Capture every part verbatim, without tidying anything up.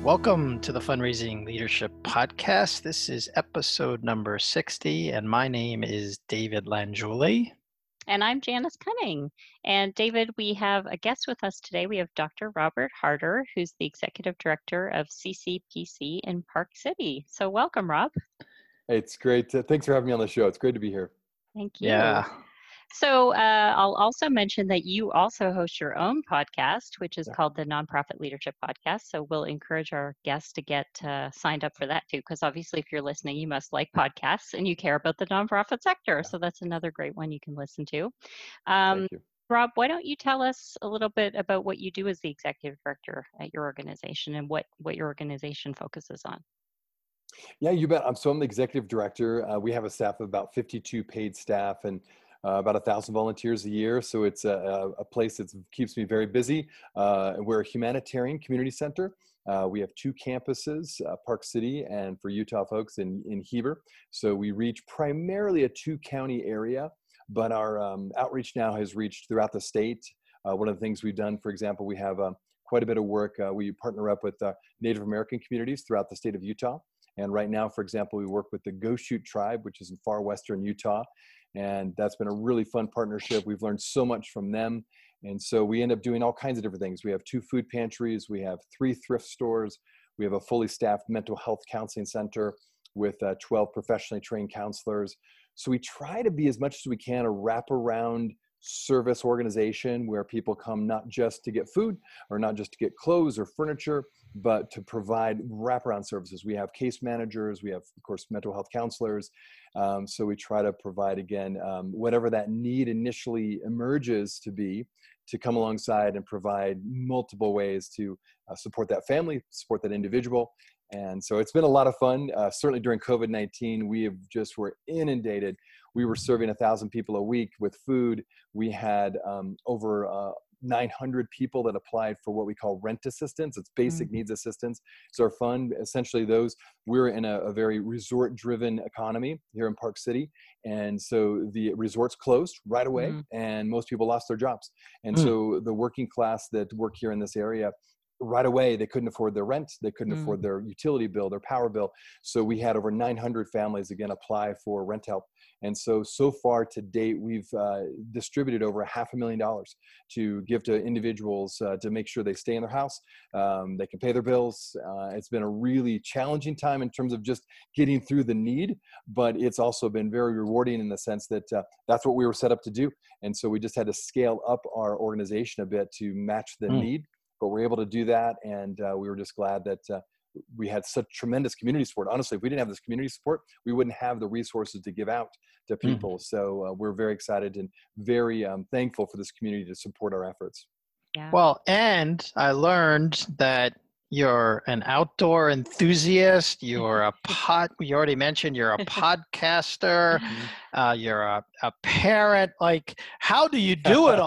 Welcome to the Fundraising Leadership Podcast. This is episode number sixty, and my name is David Langiuli. And I'm Janice Cunning. And David, we have a guest with us today. We have Doctor Robert Harder, who's the Executive Director of C C P C in Park City. So welcome, Rob. Hey, it's great. To, thanks for having me on the show. It's great to be here. Thank you. Yeah. So uh, I'll also mention that you also host your own podcast, which is Yeah. called the Nonprofit Leadership Podcast. So we'll encourage our guests to get uh, signed up for that too, because obviously if you're listening, you must like podcasts and you care about the nonprofit sector. Yeah. So that's another great one you can listen to. Um, Thank you. Rob, why don't you tell us a little bit about what you do as the executive director at your organization and what, what your organization focuses on? Yeah, you bet. I'm so I'm the executive director. Uh, we have a staff of about fifty-two paid staff and uh, about a thousand volunteers a year. So it's a, a place that keeps me very busy. Uh, we're a humanitarian community center. Uh, we have two campuses, uh, Park City and for Utah folks in, in Heber. So we reach primarily a two county area, but our um, outreach now has reached throughout the state. Uh, one of the things we've done, for example, we have uh, quite a bit of work. Uh, we partner up with uh, Native American communities throughout the state of Utah. And right now, for example, we work with the Goshute tribe, which is in far western Utah. And that's been a really fun partnership. We've learned so much from them. And so we end up doing all kinds of different things. We have two food pantries. We have three thrift stores. We have a fully staffed mental health counseling center with uh, twelve professionally trained counselors. So we try to be, as much as we can, a wraparound service organization where people come not just to get food or not just to get clothes or furniture, but to provide wraparound services. We have case managers, we have, of course, mental health counselors. Um, so we try to provide, again, um, whatever that need initially emerges to be, to come alongside and provide multiple ways to uh, support that family, support that individual. And so it's been a lot of fun. Uh, certainly during COVID nineteen, we have just were inundated. We were serving a thousand people a week with food. We had um, over uh, nine hundred people that applied for what we call rent assistance. It's basic mm-hmm. needs assistance. It's our fund. Essentially those, we're in a, a very resort driven economy here in Park City. And so the resorts closed right away mm-hmm. and most people lost their jobs. And mm-hmm. so the working class that work here in this area, right away, they couldn't afford their rent. They couldn't mm. afford their utility bill, their power bill. So we had over nine hundred families, again, apply for rent help. And so, so far to date, we've uh, distributed over a half a million dollars to give to individuals uh, to make sure they stay in their house. Um, they can pay their bills. Uh, it's been a really challenging time in terms of just getting through the need, but it's also been very rewarding in the sense that uh, that's what we were set up to do. And so we just had to scale up our organization a bit to match the mm. need. But we're able to do that, and uh, we were just glad that uh, we had such tremendous community support. Honestly, if we didn't have this community support, we wouldn't have the resources to give out to people. Mm. So uh, we're very excited and very um, thankful for this community to support our efforts. Yeah. Well, and I learned that you're an outdoor enthusiast. You're a pod. You already mentioned you're a podcaster. Uh, you're a, a parent. Like, how do you do it all?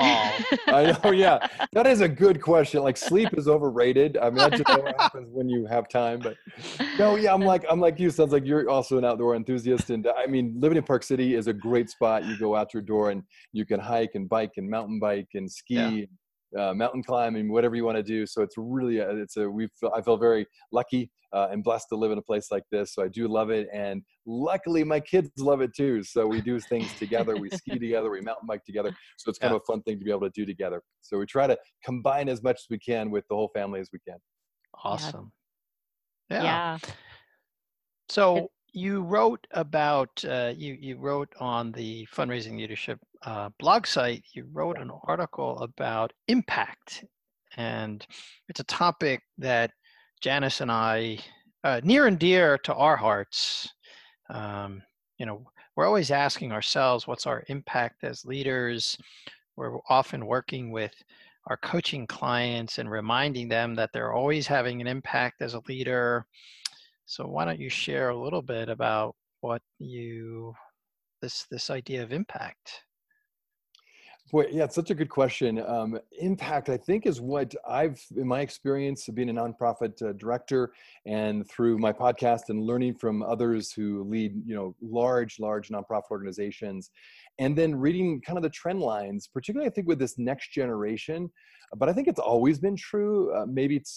I know. Yeah, that is a good question. Like, sleep is overrated. I mean, that just what happens when you have time. But no, yeah, I'm like I'm like you. Sounds like you're also an outdoor enthusiast. And I mean, living in Park City is a great spot. You go out your door and you can hike and bike and mountain bike and ski. Yeah. Uh, mountain climbing, whatever you want to do. So it's really, a, it's a, we feel, I feel very lucky uh, and blessed to live in a place like this. So I do love it. And luckily my kids love it too. So we do things together. We ski together, we mountain bike together. So it's kind yeah. of a fun thing to be able to do together. So we try to combine as much as we can with the whole family as we can. Awesome. Yeah. yeah. So you wrote about, uh, you, you wrote on the Fundraising Leadership uh, blog site, you wrote an article about impact. And it's a topic that Janice and I, uh, near and dear to our hearts. Um, you know, we're always asking ourselves, what's our impact as leaders? We're often working with our coaching clients and reminding them that they're always having an impact as a leader. So why don't you share a little bit about what you, this this idea of impact? Boy, yeah, it's such a good question. Um, impact, I think, is what I've, in my experience of being a nonprofit uh, director and through my podcast and learning from others who lead, you know, large, large nonprofit organizations, and then reading kind of the trend lines, particularly I think with this next generation. But I think it's always been true. Uh, maybe it's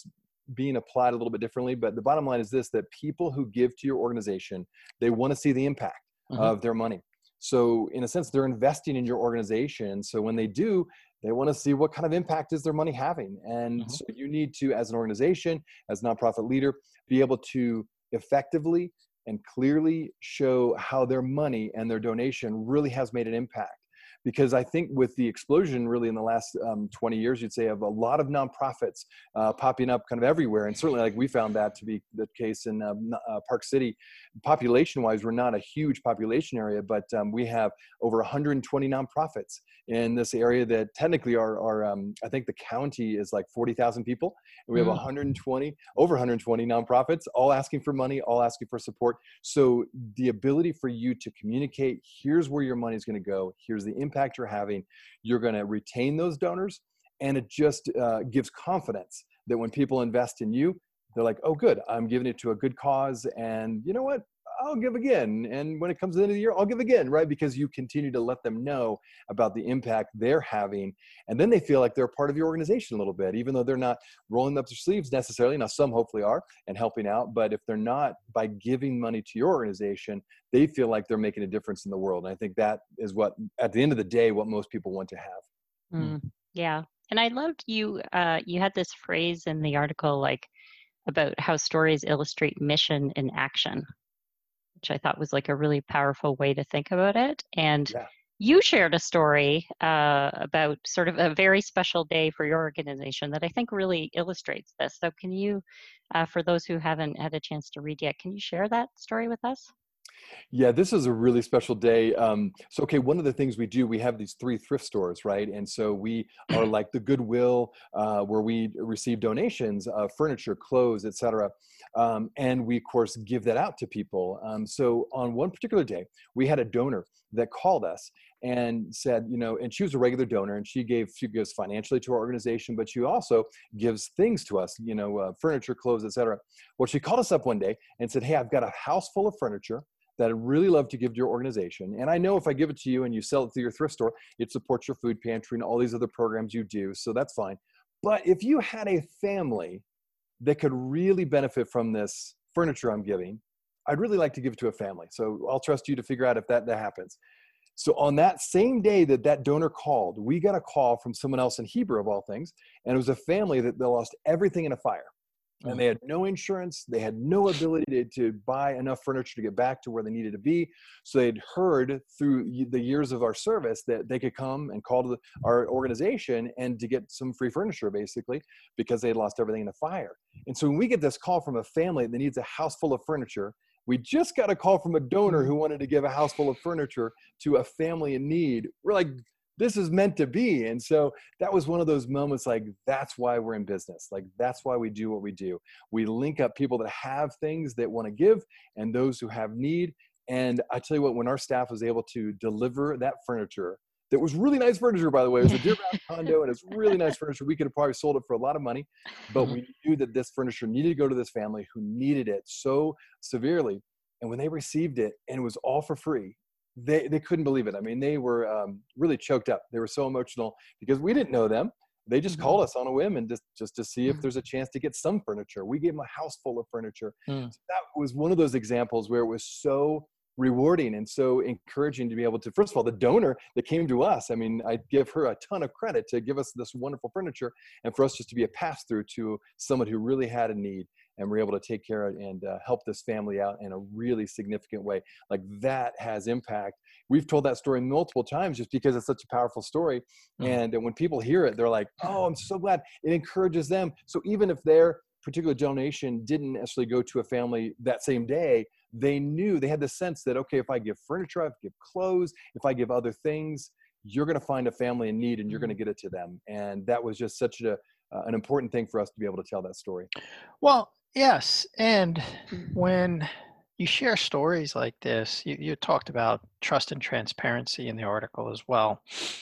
being applied a little bit differently. But the bottom line is this, that people who give to your organization, they want to see the impact Mhm. of their money. So in a sense, they're investing in your organization. So when they do, they want to see what kind of impact is their money having. And Mhm. so you need to, as an organization, as a nonprofit leader, be able to effectively and clearly show how their money and their donation really has made an impact. Because I think with the explosion really in the last um, twenty years, you'd say, of a lot of nonprofits uh, popping up kind of everywhere. And certainly like we found that to be the case in um, uh, Park City. Population wise, we're not a huge population area, but um, we have over one hundred twenty nonprofits in this area that technically are, are um, I think the county is like forty thousand people. And we have Mm. one hundred twenty, over one hundred twenty nonprofits, all asking for money, all asking for support. So the ability for you to communicate, here's where your money is going to go, here's the impact you're having, you're going to retain those donors. And it just uh, gives confidence that when people invest in you, they're like, oh, good, I'm giving it to a good cause. And you know what? I'll give again. And when it comes to the end of the year, I'll give again, right? Because you continue to let them know about the impact they're having. And then they feel like they're a part of your organization a little bit, even though they're not rolling up their sleeves necessarily. Now, some hopefully are and helping out. But if they're not, by giving money to your organization, they feel like they're making a difference in the world. And I think that is what, at the end of the day, what most people want to have. Mm, yeah. And I loved you, uh, you had this phrase in the article, like about how stories illustrate mission in action, which I thought was like a really powerful way to think about it. And Yeah. you shared a story uh, about sort of a very special day for your organization that I think really illustrates this. So can you, uh, for those who haven't had a chance to read yet, can you share that story with us? Yeah, this is a really special day. Um, so, okay, one of the things we do, we have these three thrift stores, right? And so we are like the Goodwill, uh, where we receive donations of furniture, clothes, et cetera. Um, and we, of course, give that out to people. Um, so on one particular day, we had a donor that called us and said, you know, and she was a regular donor, and she gave, she gives financially to our organization, but she also gives things to us, you know, uh, furniture, clothes, et cetera. Well, she called us up one day and said, hey, I've got a house full of furniture that I'd really love to give to your organization. And I know if I give it to you and you sell it through your thrift store, it supports your food pantry and all these other programs you do. So that's fine. But if you had a family that could really benefit from this furniture I'm giving, I'd really like to give it to a family. So I'll trust you to figure out if that, that happens. So on that same day that that donor called, we got a call from someone else in Heber of all things. And it was a family that they lost everything in a fire. And they had no insurance. They had no ability to, to buy enough furniture to get back to where they needed to be. So they'd heard through the years of our service that they could come and call to the, our organization and to get some free furniture, basically, because they had lost everything in a fire. And so when we get this call from a family that needs a house full of furniture, we just got a call from a donor who wanted to give a house full of furniture to a family in need. We're like, this is meant to be. And so that was one of those moments, like, that's why we're in business. Like, that's why we do what we do. We link up people that have things that want to give and those who have need. And I tell you what, when our staff was able to deliver that furniture, that was really nice furniture, by the way, it was a Deer Valley condo and it's really nice furniture. We could have probably sold it for a lot of money, but Mhm. we knew that this furniture needed to go to this family who needed it so severely. And when they received it and it was all for free, they they couldn't believe it. I mean, they were um, really choked up. They were so emotional because we didn't know them. They just Mhm. called us on a whim and just, just to see if there's a chance to get some furniture. We gave them a house full of furniture. Mm. So that was one of those examples where it was so rewarding and so encouraging to be able to, first of all, the donor that came to us, I mean, I give her a ton of credit to give us this wonderful furniture and for us just to be a pass-through to someone who really had a need. And we're able to take care of and uh, help this family out in a really significant way. Like, that has impact. We've told that story multiple times just because it's such a powerful story. Mhm. And, and when people hear it, they're like, oh, I'm so glad. It encourages them. So even if their particular donation didn't necessarily go to a family that same day, they knew, they had the sense that, okay, if I give furniture, if I give clothes, if I give other things, you're going to find a family in need and you're going to get it to them. And that was just such a, uh, an important thing for us to be able to tell that story. Well, yes. And when you share stories like this, you, you talked about trust and transparency in the article as well.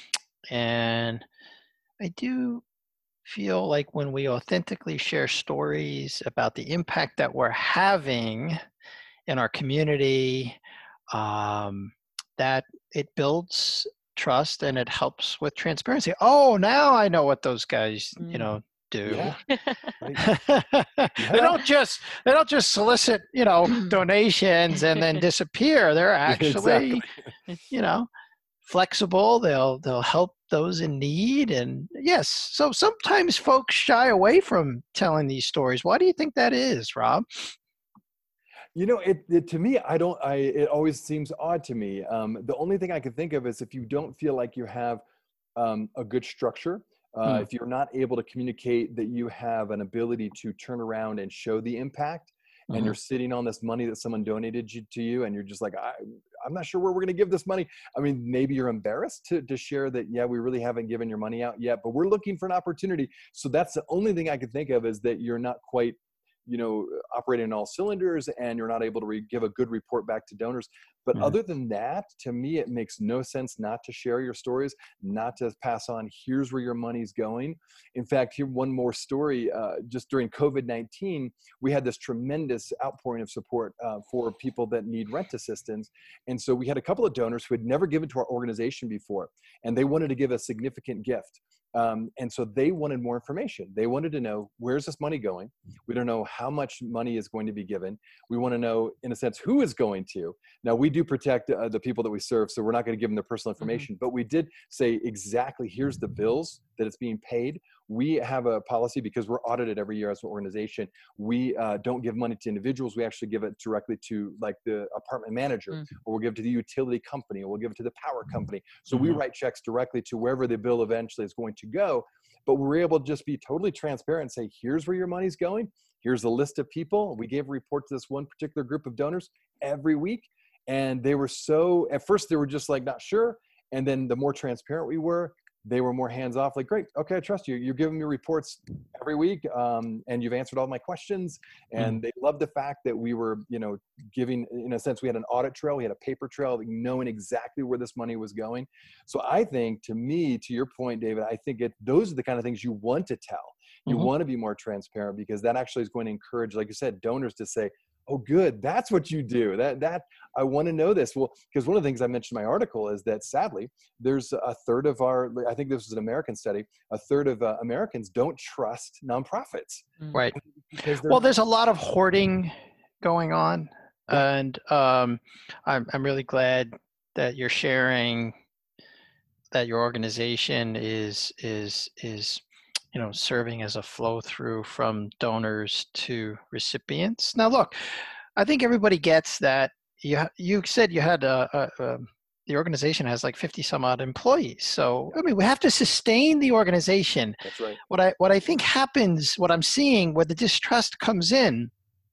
And I do feel like when we authentically share stories about the impact that we're having in our community, um, that it builds trust and it helps with transparency. Oh, now I know what those guys, you Mm. know, do. Yeah. Right. They don't just they don't just solicit, you know, donations and then disappear. They're actually, Exactly. you know, flexible. They'll they'll help those in need. And yes, so sometimes folks shy away from telling these stories. Why do you think that is, Rob? You know, it, it to me, I don't, I, it always seems odd to me. Um, the only thing I can think of is if you don't feel like you have um, a good structure, uh, Hmm. if you're not able to communicate that you have an ability to turn around and show the impact, and Mhm. you're sitting on this money that someone donated you, to you, and you're just like, I, I'm not sure where we're going to give this money. I mean, maybe you're embarrassed to, to share that, yeah, we really haven't given your money out yet, but we're looking for an opportunity. So that's the only thing I can think of, is that you're not quite, you know, operating on all cylinders, and you're not able to re- give a good report back to donors. But Mhm. other than that, to me, it makes no sense not to share your stories, not to pass on, here's where your money's going. In fact, here, one more story, uh, just during COVID nineteen, we had this tremendous outpouring of support uh, for people that need rent assistance. And so we had a couple of donors who had never given to our organization before, and they wanted to give a significant gift. Um, and so they wanted more information. They wanted to know, where's this money going? We don't know how much money is going to be given. We want to know, in a sense, who is going to. Now, we do protect uh, the people that we serve, so we're not going to give them their personal information, but we did say exactly, here's the bills that it's being paid. We have a policy, because we're audited every year as an organization. We uh, don't give money to individuals. We actually give it directly to, like, the apartment manager, Mm. or we'll give it to the utility company, or we'll give it to the power company. So we Mhm. write checks directly to wherever the bill eventually is going to go. But we're able to just be totally transparent and say, here's where your money's going. Here's a list of people. We gave a report to this one particular group of donors every week. And they were so, at first they were just like, not sure. And then the more transparent we were, they were more hands off, like, great, okay, I trust you. You're giving me reports every week, um, and you've answered all my questions. And Mm. they loved the fact that we were, you know, giving, in a sense, we had an audit trail, we had a paper trail, knowing exactly where this money was going. So I think, to me, to your point, David, I think it, those are the kind of things you want to tell. You Mhm. want to be more transparent, because that actually is going to encourage, like you said, donors to say, oh, good, that's what you do. That, that I want to know this. Well, because one of the things I mentioned in my article is that, sadly, there's a third of our, I think this was an American study, a third of uh, Americans don't trust nonprofits. Mm. Right. Because they're, Well, there's a lot of hoarding going on, Yeah. and um, I'm I'm really glad that you're sharing that your organization is is is you know serving as a flow through from donors to recipients. Now, look, I think everybody gets that. You ha- you said you had a, a, a the organization has like fifty some odd employees. So I mean, we have to sustain the organization. That's right. What I what I think happens, what I'm seeing, where the distrust comes in,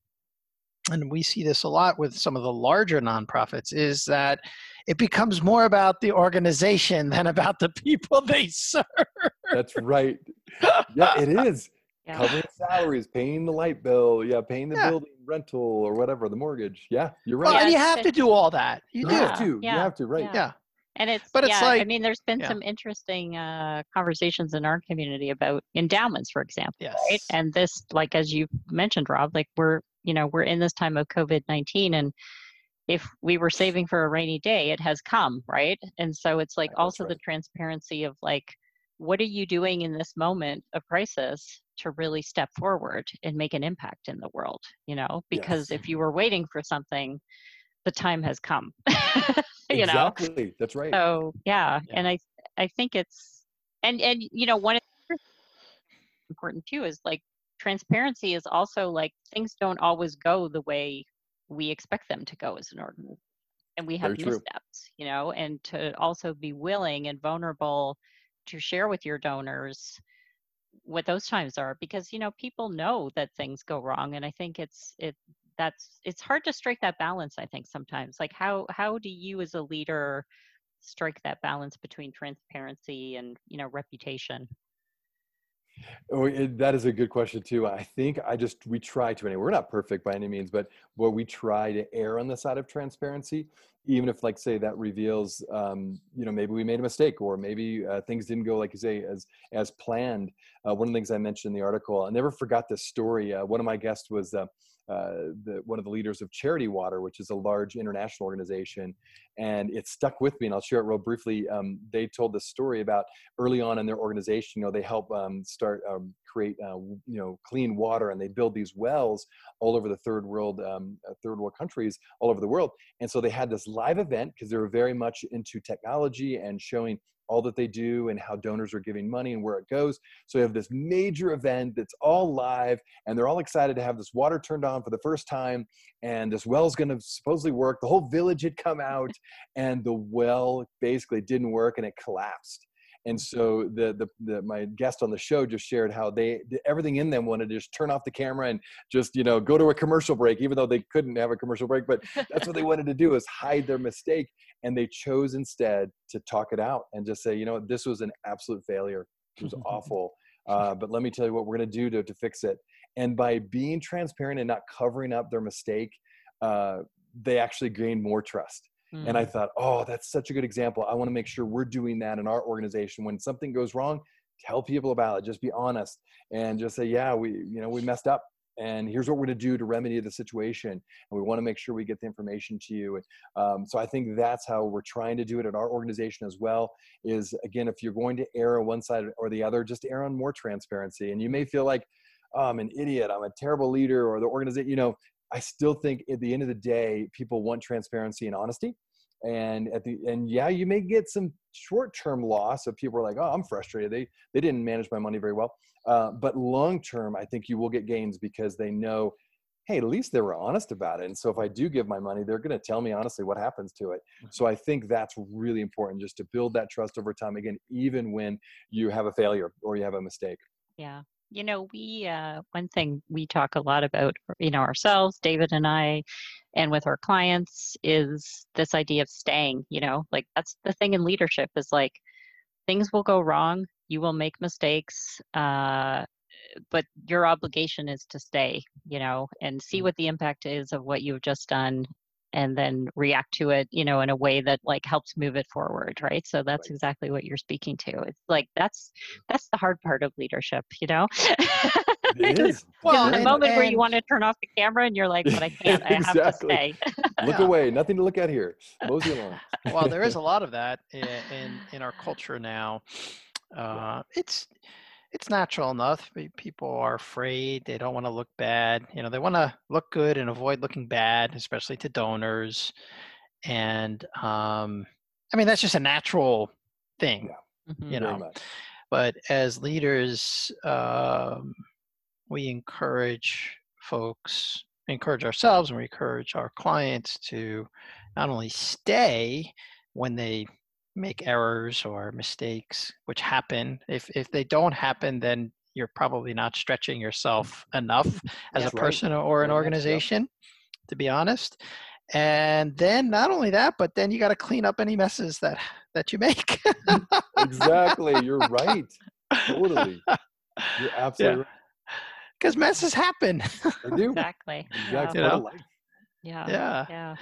and we see this a lot with some of the larger nonprofits, is that it becomes more about the organization than about the people they serve. That's right. Yeah, it is. Yeah. Covering salaries, paying the light bill, yeah, paying the Yeah. building rental or whatever, the mortgage. Yeah, you're Well, right. and Yeah, you have it- to do all that. You You do. have to. You yeah, have to, right. yeah. Yeah. And it's, But it's yeah, I like- mean, there's been yeah. some interesting uh, conversations in our community about endowments, for example. Yes. Right. And this, like, as you mentioned, Rob, like, we're, you know, we're in this time of COVID nineteen, and if we were saving for a rainy day, it has come, right? And so it's like Right, that's also the right. transparency of, like, what are you doing in this moment of crisis to really step forward and make an impact in the world, you know? Because Yes. if you were waiting for something, the time has come, you know? Exactly. That's right. So yeah, Yeah. and I I think it's, and and you know, one of the important too is, like, transparency is also, like, things don't always go the way we expect them to go as an organization, and we have Very true. missteps, you know, and to also be willing and vulnerable to share with your donors what those times are, because, you know, people know that things go wrong, and I think it's it that's it's hard to strike that balance, I think, sometimes. Like, how how do you as a leader strike that balance between transparency and, you know, reputation? Oh, it, that is a good question too. I think I just, we try to, anyway, we're not perfect by any means, but where we try to err on the side of transparency. even if, like, say that reveals, um, you know, maybe we made a mistake, or maybe uh, things didn't go, like you say, as as planned. Uh, one of the things I mentioned in the article, I never forgot this story. Uh, one of my guests was uh, uh, the, one of the leaders of Charity Water, which is a large international organization, and it stuck with me. And I'll share it real briefly. Um, they told this story about early on in their organization. You know, they help um, start um, create uh, you know clean water, and they build these wells all over the third world, um, uh, third world countries all over the world. And so they had this live event because they were very much into technology and showing all that they do and how donors are giving money and where it goes. So you have this major event that's all live, and they're all excited to have this water turned on for the first time. And this well's going to supposedly work. The whole village had come out, and the well basically didn't work, and it collapsed. And so the, the, the my guest on the show just shared how they everything in them wanted to just turn off the camera and just, you know, go to a commercial break, even though they couldn't have a commercial break. But that's what they wanted to do, is hide their mistake. And they chose instead to talk it out and just say, you know, this was an absolute failure. It was awful. Uh, but let me tell you what we're going to do to to fix it. And by being transparent and not covering up their mistake, uh, they actually gained more trust. And I thought, oh, that's such a good example. I want to make sure we're doing that in our organization. When something goes wrong, tell people about it. Just be honest and just say, yeah, we, you know, we messed up, and here's what we're going to do to remedy the situation. And we want to make sure we get the information to you. And um, so I think that's how we're trying to do it at our organization as well. Is, again, if you're going to err on one side or the other, just err on more transparency. And you may feel like, oh, I'm an idiot, I'm a terrible leader, or the organization, you know, I still think at the end of the day, people want transparency and honesty. And at the and yeah, you may get some short-term loss of people are like, oh, I'm frustrated. They they didn't manage my money very well. Uh, but long-term, I think you will get gains because they know, hey, at least they were honest about it. And so if I do give my money, they're going to tell me honestly what happens to it. So I think that's really important, just to build that trust over time. Again, even when you have a failure or you have a mistake. Yeah. You know, we, uh, one thing we talk a lot about, you know, ourselves, David and I, and with our clients, is this idea of staying. You know, like, that's the thing in leadership, is like, things will go wrong. You will make mistakes. Uh, but your obligation is to stay, you know, and see what the impact is of what you've just done, and then react to it, you know, in a way that, like, helps move it forward. Right. So that's Right. exactly what you're speaking to. It's like, that's, that's the hard part of leadership, you know? It is. Well, There's a and- moment where you and- want to turn off the camera and you're like, but I can't, I have to Exactly. stay. Look Yeah. away. Nothing to look at here. Mosey along. Well, there is a lot of that i- in in our culture now. Uh, it's it's natural enough. Pe- People are afraid. They don't want to look bad. You know, they want to look good and avoid looking bad, especially to donors. And um, I mean, that's just a natural thing, Mhm. you Very know. much. But as leaders, um, we encourage folks, we encourage ourselves, and we encourage our clients to not only stay when they make errors or mistakes, which happen. If if they don't happen, then you're probably not stretching yourself enough as That's a right. person or an Very much so. organization, to be honest. And then not only that, but then you got to clean up any messes that that you make. Exactly. You're right. Totally. You're absolutely right. Because messes happen. They do. Exactly. Exactly. You Part of know? life. Yeah. Yeah. Yeah.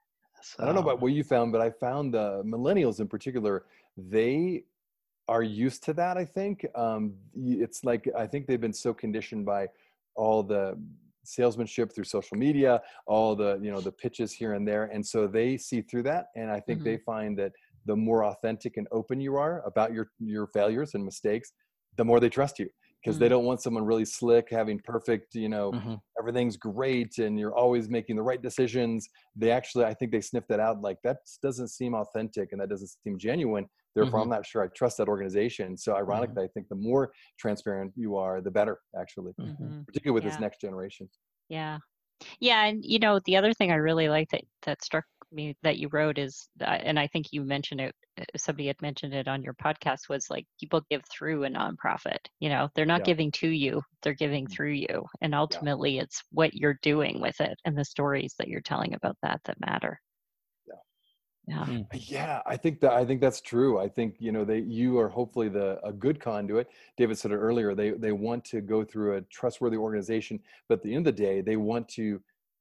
I don't know So, about what you found, but I found the millennials in particular, they are used to that, I think. Um, y- it's like, I think they've been so conditioned by all the salesmanship through social media, all the, you know, the pitches here and there. And so they see through that. And I think Mhm. they find that the more authentic and open you are about your, your failures and mistakes, the more they trust you, because they Mm. don't want someone really slick, having perfect, you know, mhm. everything's great and you're always making the right decisions. They actually, I think they sniff that out, like, that doesn't seem authentic and that doesn't seem genuine. Therefore, Mhm. I'm not sure I trust that organization. So ironically, I think the more transparent you are, the better, actually, Mhm. Mhm. particularly with Yeah. this next generation. Yeah. Yeah. And, you know, the other thing I really like that, that struck me that you wrote is, uh, and I think you mentioned it, uh, somebody had mentioned it on your podcast, was like, people give through a nonprofit. You know, they're not Yeah. giving to you, they're giving Mhm. through you. And ultimately, it's what you're doing with it and the stories that you're telling about that that matter. Yeah. Yeah. Mm. Yeah, I think that I think that's true. I think, you know, they you are hopefully the a good conduit. David said it earlier. They they want to go through a trustworthy organization, but at the end of the day, they want to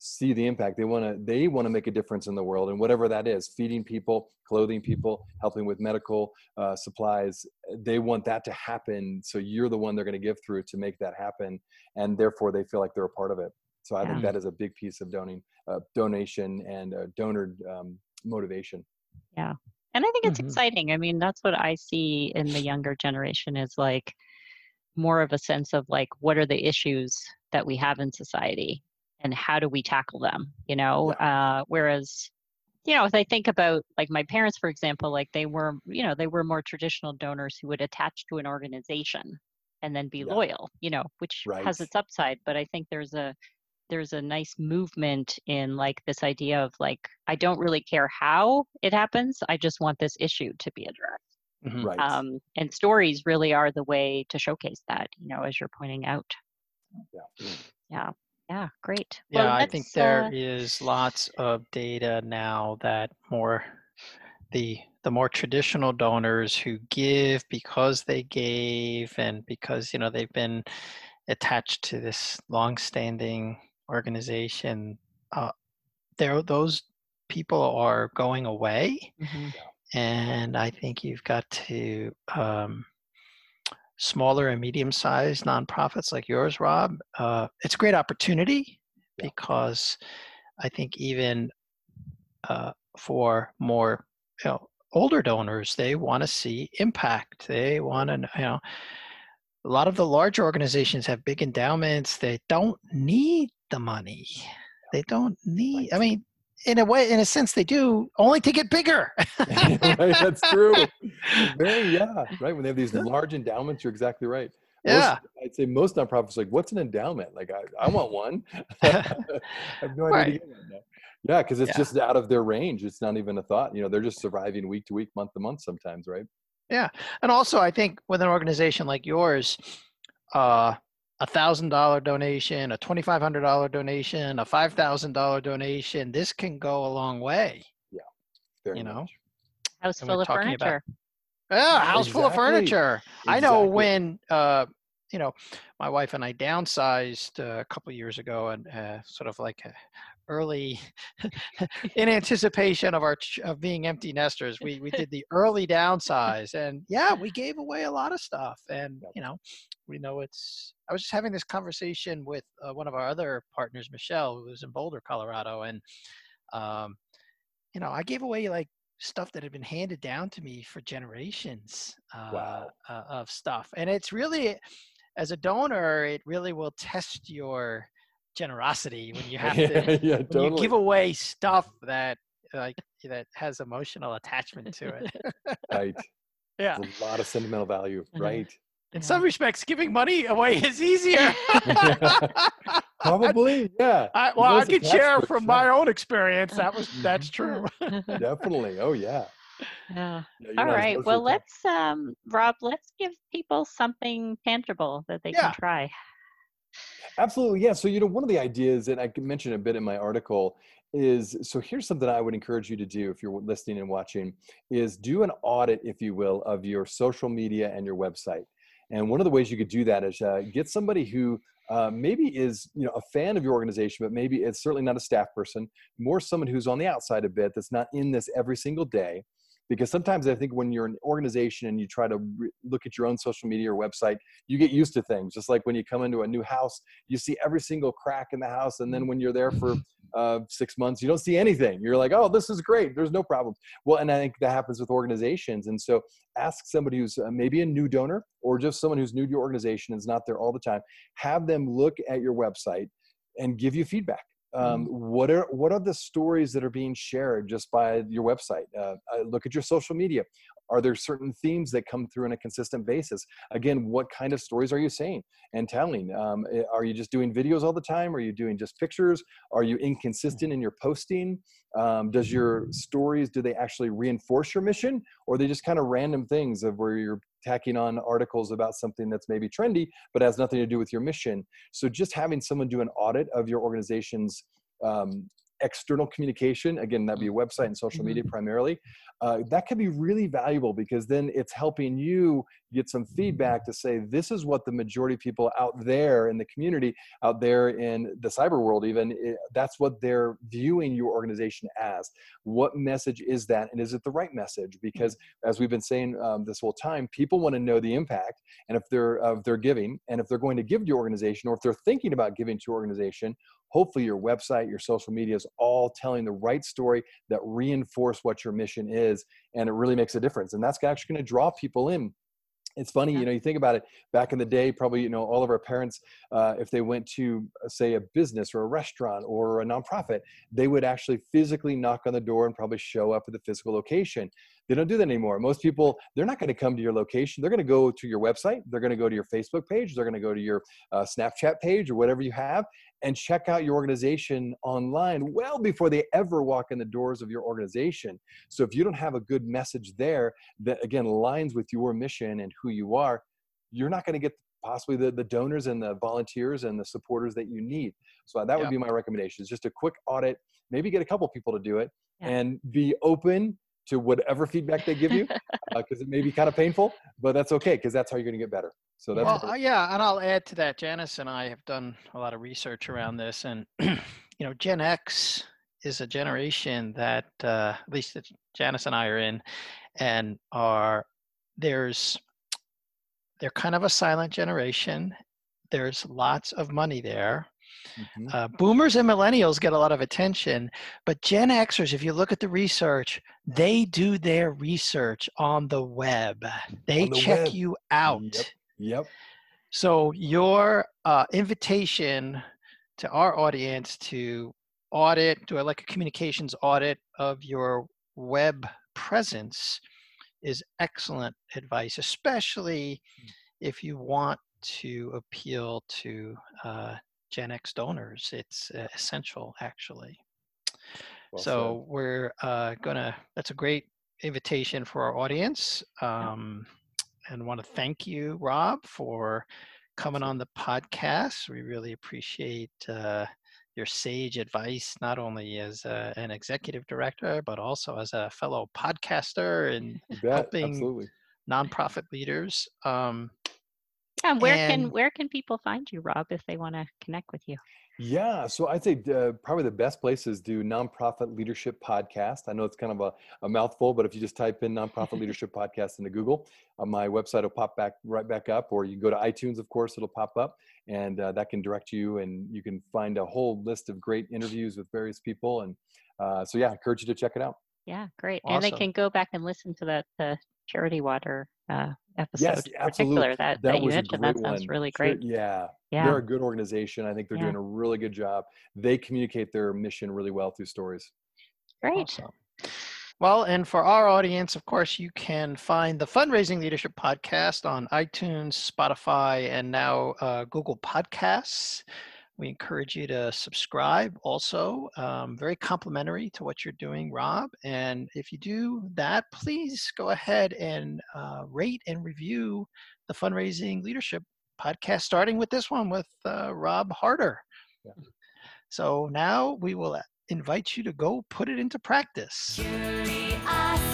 see the impact. They want to, they want to make a difference in the world, and whatever that is, feeding people, clothing people, helping with medical uh, supplies. They want that to happen. So you're the one they're going to give through to make that happen. And therefore they feel like they're a part of it. So I Yeah. think that is a big piece of donating, uh, donation and uh, donor um, motivation. Yeah. And I think it's Mhm. exciting. I mean, that's what I see in the younger generation is like more of a sense of like, what are the issues that we have in society and how do we tackle them? You know, uh, whereas, you know, if I think about like my parents, for example, like they were, you know, they were more traditional donors who would attach to an organization and then be Yeah. loyal, you know, which Right. has its upside. But I think there's a, there's a nice movement in like this idea of like, I don't really care how it happens. I just want this issue to be addressed. Mhm. Right. Um, and stories really are the way to showcase that, you know, as you're pointing out. Yeah. Yeah. Yeah. Great. Yeah, Well, I think let's, there uh, is lots of data now that more the the more traditional donors who give because they gave and because you know they've been attached to this long-standing organization, uh, there those people are going away, mhm, and I think you've got to um, smaller and medium-sized nonprofits like yours, Rob. Uh, it's a great opportunity Yeah. because I think even uh, for more, you know, older donors, they want to see impact. They want to, you know, a lot of the larger organizations have big endowments. They don't need the money. They don't need. I mean, in a way, in a sense, they do, only to get bigger. Right. That's true. Very, yeah. Right. When they have these large endowments, you're exactly right. Most, Yeah. I'd say most nonprofits are like, what's an endowment? Like, I, I want one. I have no idea to Right. get one now. Yeah, because it's Yeah. just out of their range. It's not even a thought. You know, they're just surviving week to week, month to month sometimes, right? Yeah. And also, I think with an organization like yours, uh, a thousand dollar donation, a twenty-five hundred dollar donation, a five thousand dollar donation, this can go a long way. Yeah, very You know, much. house and we're full of talking about furniture. yeah, a house full of Exactly. furniture. I know Exactly. when uh, you know, my wife and I downsized uh, a couple years ago, and uh, sort of like uh, early in anticipation of our ch- of being empty nesters, we we did the early downsize, and yeah, we gave away a lot of stuff, and Yep. you know, we know it's. I was just having this conversation with uh, one of our other partners, Michelle, who was in Boulder, Colorado, and um, you know, I gave away like stuff that had been handed down to me for generations uh, Wow. uh, of stuff, and it's really, as a donor, it really will test your generosity when you have to Yeah, yeah, when you totally. give away stuff that like that has emotional attachment to it. Right. Yeah. There's a lot of sentimental value, right? In Yeah. some respects, giving money away is easier. Probably, yeah. I, You're well, I less could attached share to it, from yeah. my own experience. That was that's true. Definitely. Oh, yeah. Yeah. Yeah, you're All not as right. emotionally Well, attached. let's, um, Rob, let's give people something tangible that they can Yeah. try. Absolutely, yeah. So, you know, one of the ideas, and I mentioned a bit in my article, is so here's something I would encourage you to do if you're listening and watching, is do an audit, if you will, of your social media and your website. And one of the ways you could do that is uh, get somebody who uh, maybe is, you know, a fan of your organization, but maybe it's certainly not a staff person, more someone who's on the outside a bit, that's not in this every single day. Because sometimes I think when you're an organization and you try to re- look at your own social media or website, you get used to things. Just like when you come into a new house, you see every single crack in the house. And then when you're there for uh, six months, you don't see anything. You're like, oh, this is great. There's no problems. Well, and I think that happens with organizations. And so ask somebody who's uh, maybe a new donor or just someone who's new to your organization and is not there all the time. Have them look at your website and give you feedback. Um, what are what are the stories that are being shared just by your website? Uh, uh, look at your social media. Are there certain themes that come through on a consistent basis? Again, what kind of stories are you saying and telling? Um, are you just doing videos all the time? Are you doing just pictures? Are you inconsistent in your posting? Um, does your stories, do they actually reinforce your mission, or are they just kind of random things of where you're tacking on articles about something that's maybe trendy, but has nothing to do with your mission? So just having someone do an audit of your organization's um, external communication, again, that'd be a website and social media primarily, uh, that can be really valuable, because then it's helping you get some feedback to say, this is what the majority of people out there in the community, out there in the cyber world even, it, that's what they're viewing your organization as. What message is that? And is it the right message? Because as we've been saying um, this whole time, people want to know the impact, and if they're, uh, if they're giving, and if they're going to give to your organization, or if they're thinking about giving to your organization, hopefully your website, your social media is all telling the right story that reinforce what your mission is. And it really makes a difference. And that's actually going to draw people in. It's funny, you know, you think about it, back in the day, probably, you know, all of our parents, uh, if they went to, uh, say, a business or a restaurant or a nonprofit, they would actually physically knock on the door and probably show up at the physical location. They don't do that anymore. Most people, they're not going to come to your location. They're going to go to your website. They're going to go to your Facebook page. They're going to go to your uh, Snapchat page or whatever you have, and check out your organization online well before they ever walk in the doors of your organization. So if you don't have a good message there that, again, aligns with your mission and who you are, you're not going to get possibly the, the donors and the volunteers and the supporters that you need. So that would Yeah. be my recommendation, is just a quick audit, maybe get a couple people to do it, Yeah. and be open to whatever feedback they give you, because uh, it may be kind of painful, but that's okay, because that's how you're going to get better. So that's Well, what uh, yeah, and I'll add to that. Janice and I have done a lot of research around this, and you know, Gen X is a generation that uh, at least that Janice and I are in, and are there's they're kind of a silent generation. There's lots of money there. Mhm. Uh, boomers and millennials get a lot of attention, but Gen Xers, if you look at the research, they do their research on the web. They On the check web. you out. Yep. Yep. So your uh, invitation to our audience to audit, do like a communications audit of your web presence is excellent advice, especially if you want to appeal to uh, Gen X donors. It's uh, essential, actually. Well so said. we're uh, gonna, that's a great invitation for our audience. Um, and want to thank you, Rob, for coming on the podcast. We really appreciate uh, your sage advice, not only as a, an executive director, but also as a fellow podcaster and You bet. helping Absolutely. nonprofit leaders. Um, And where can and where can people find you, Rob, if they want to connect with you? Yeah, so I'd say uh, probably the best place is do Nonprofit Leadership Podcast. I know it's kind of a, a mouthful, but if you just type in Nonprofit Leadership Podcast into Google, uh, my website will pop back right back up, or you can go to iTunes, of course, it'll pop up, and uh, that can direct you, and you can find a whole list of great interviews with various people. And uh, so, yeah, I encourage you to check it out. Yeah, great. And they Awesome. can go back and listen to that the Charity Water uh, episode Yes, in absolutely. particular that, that, That you was a mentioned. That great sounds one. really Sure, great. yeah, Yeah. they're a good organization. I think they're Yeah. doing a really good job. They communicate their mission really well through stories. Great. Awesome. Well, and for our audience, of course, you can find the Fundraising Leadership Podcast on iTunes, Spotify, and now uh, Google Podcasts. We encourage you to subscribe also. Um, very complimentary to what you're doing, Rob. And if you do that, please go ahead and uh, rate and review the Fundraising Leadership Podcast, starting with this one with uh, Rob Harder. Yeah. So now we will invite you to go put it into practice. Curiosity.